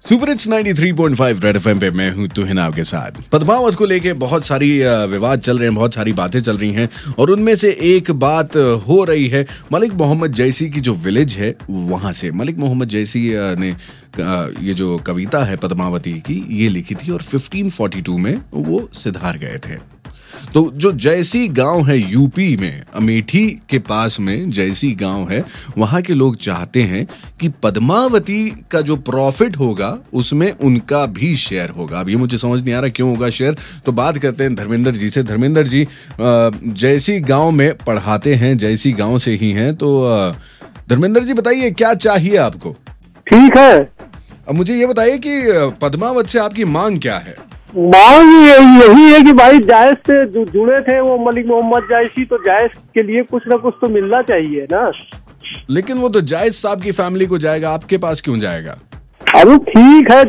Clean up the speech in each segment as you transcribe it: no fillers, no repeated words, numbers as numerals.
Super hits 93.5 red FM पे मैं हूं तुहिन आपके साथ। पद्मावत को लेके बहुत सारी विवाद चल रहे हैं, बहुत सारी बातें चल रही हैं और उनमें से एक बात हो रही है मलिक मोहम्मद जैसी की जो विलेज है वहां से। मलिक मोहम्मद जैसी ने ये जो कविता है पद्मावती की ये लिखी थी और 1542 में वो सिधार गए थे। तो जो जैसी गांव है यूपी में, अमेठी के पास में जैसी गांव है, वहां के लोग चाहते हैं कि पद्मावती का जो प्रॉफिट होगा उसमें उनका भी शेयर होगा। अब ये मुझे समझ नहीं आ रहा क्यों होगा शेयर, तो बात करते हैं धर्मेंद्र जी से। धर्मेंद्र जी जैसी गांव में पढ़ाते हैं, जैसी गांव से ही हैं, तो धर्मेंद्र जी बताइए क्या चाहिए आपको? ठीक है, अब मुझे ये बताइए कि पद्मावत से आपकी मांग क्या है? मांग यही है कि भाई जायज से जुड़े थे वो मलिक मोहम्मद जैसी, तो जायज के लिए कुछ ना कुछ तो मिलना चाहिए ना। लेकिन वो तो जायज साहब की फैमिली को जाएगा, आपके पास क्यों जाएगा? अरे ठीक है,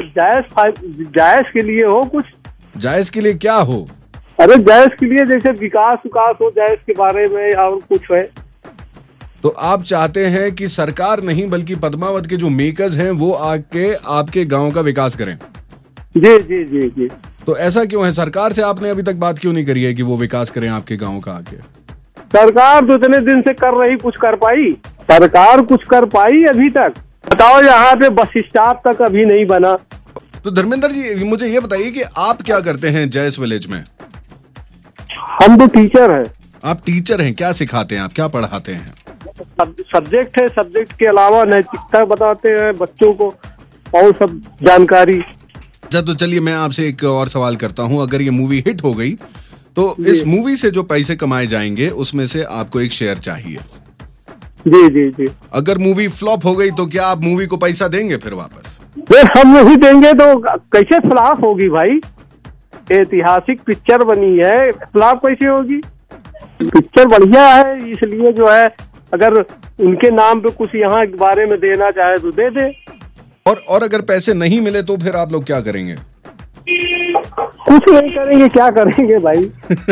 जायज के लिए हो कुछ। जायज के लिए क्या हो? अरे जायज के लिए जैसे विकास हो जायज के बारे में और कुछ है। तो आप चाहते हैं कि सरकार नहीं बल्कि पद्मावत के जो मेकर्स हैं वो आके आपके गांव का विकास करें? जी जी जी जी। तो ऐसा क्यों है? सरकार से आपने अभी तक बात क्यों नहीं करी है कि वो विकास करें आपके गांव का आके? सरकार तो इतने दिन से कर रही, कुछ कर पाई? सरकार कुछ कर पाई अभी तक? बताओ, यहाँ पे बस स्टॉप तक अभी नहीं बना। तो धर्मेंद्र जी मुझे ये बताइए कि आप क्या करते हैं जैस विलेज में? हम तो टीचर हैं। आप टीचर हैं, क्या सिखाते हैं आप, क्या पढ़ाते हैं? सब्जेक्ट है, सब्जेक्ट के अलावा नैतिकता बताते हैं बच्चों को और सब जानकारी। अच्छा, तो चलिए मैं आपसे एक और सवाल करता हूं। अगर ये मूवी हिट हो गई तो इस मूवी से जो पैसे कमाए जाएंगे उसमें से आपको एक शेयर चाहिए। जी जी जी। अगर मूवी फ्लॉप हो गई तो क्या आप मूवी को पैसा देंगे फिर वापस? हम नहीं देंगे तो कैसे फ्लॉप होगी भाई? ऐतिहासिक पिक्चर बनी है, फ्लॉप कैसे होगी? पिक्चर बढ़िया है, इसलिए जो है अगर उनके नाम पे कुछ यहाँ के बारे में देना चाहे तो दे दे। और अगर पैसे नहीं मिले तो फिर आप लोग क्या करेंगे? कुछ नहीं करेंगे, क्या करेंगे भाई।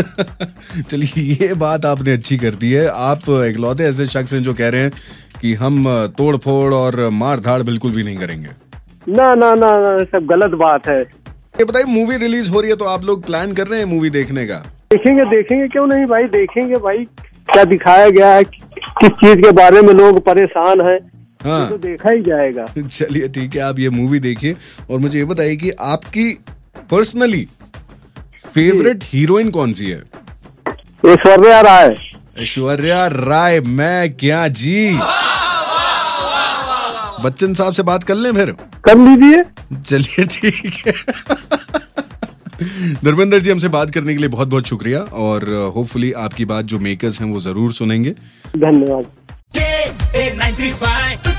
चलिए ये बात आपने अच्छी कर दी है। आप इकलौते ऐसे शख्स हैं जो कह रहे हैं कि हम तोड़ फोड़ और मार धाड़ बिल्कुल भी नहीं करेंगे। ना ना ना ना, सब गलत बात है। ये बताइए, मूवी रिलीज हो रही है तो आप लोग प्लान कर रहे हैं मूवी देखने का? देखेंगे क्यों नहीं भाई, देखेंगे भाई। क्या दिखाया गया है, किस चीज के बारे में लोग परेशान हैं, हाँ तो देखा ही जाएगा। चलिए ठीक है, आप ये मूवी देखिए और मुझे ये बताइए कि आपकी पर्सनली फेवरेट हीरोइन कौन सी है? ऐश्वर्या राय। ऐश्वर्या राय, मैं क्या जी। बच्चन साहब से बात कर लें फिर? कर लीजिए। चलिए ठीक है। धर्मेंद्र जी हमसे बात करने के लिए बहुत बहुत शुक्रिया और होपफुली आपकी बात जो मेकर्स हैं वो जरूर सुनेंगे। धन्यवाद।